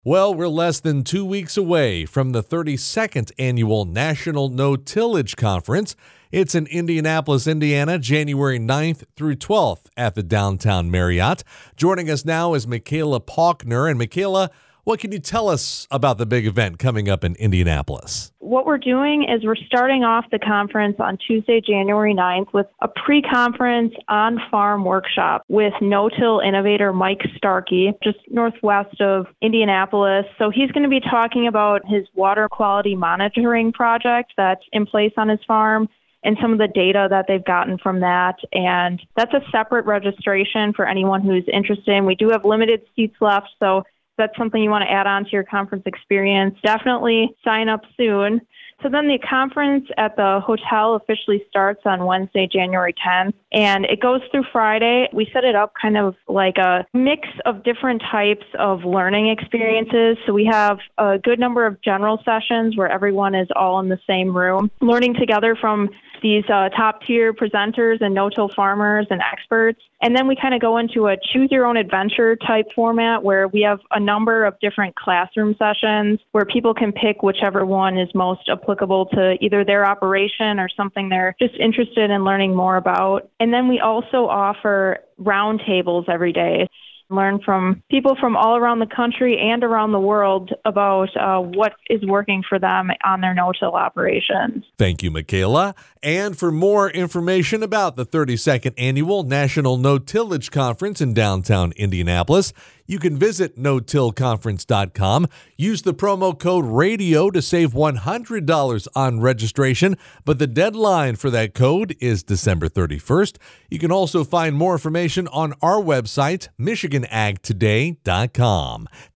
Well, we're less than 2 weeks away from the 32nd Annual National No-Tillage Conference. It's in Indianapolis, Indiana, January 9th through 12th at the Downtown Marriott. Joining us now is Michaela Paulkner. And Michaela, what can you tell us about the big event coming up in Indianapolis? What we're doing is we're starting off the conference on Tuesday, January 9th with a pre-conference on-farm workshop with no-till innovator Mike Starkey, just northwest of Indianapolis. So he's going to be talking about his water quality monitoring project that's in place on his farm and some of the data that they've gotten from that. And that's a separate registration for anyone who's interested. We do have limited seats left, so if that's something you want to add on to your conference experience, definitely sign up soon. So then the conference at the hotel officially starts on Wednesday, January 10th, and it goes through Friday. We set it up kind of like a mix of different types of learning experiences. So we have a good number of general sessions where everyone is all in the same room, learning together from these top-tier presenters and no-till farmers and experts. And then we kind of go into a choose-your-own-adventure type format where we have a number of different classroom sessions where people can pick whichever one is most applicable to either their operation or something they're just interested in learning more about. And then we also offer roundtables every day. Learn from people from all around the country and around the world about what is working for them on their no-till operations. Thank you, Michaela. And for more information about the 32nd Annual National No-Tillage Conference in downtown Indianapolis, you can visit notillconference.com. Use the promo code RADIO to save $100 on registration, but the deadline for that code is December 31st. You can also find more information on our website, michiganagtoday.com.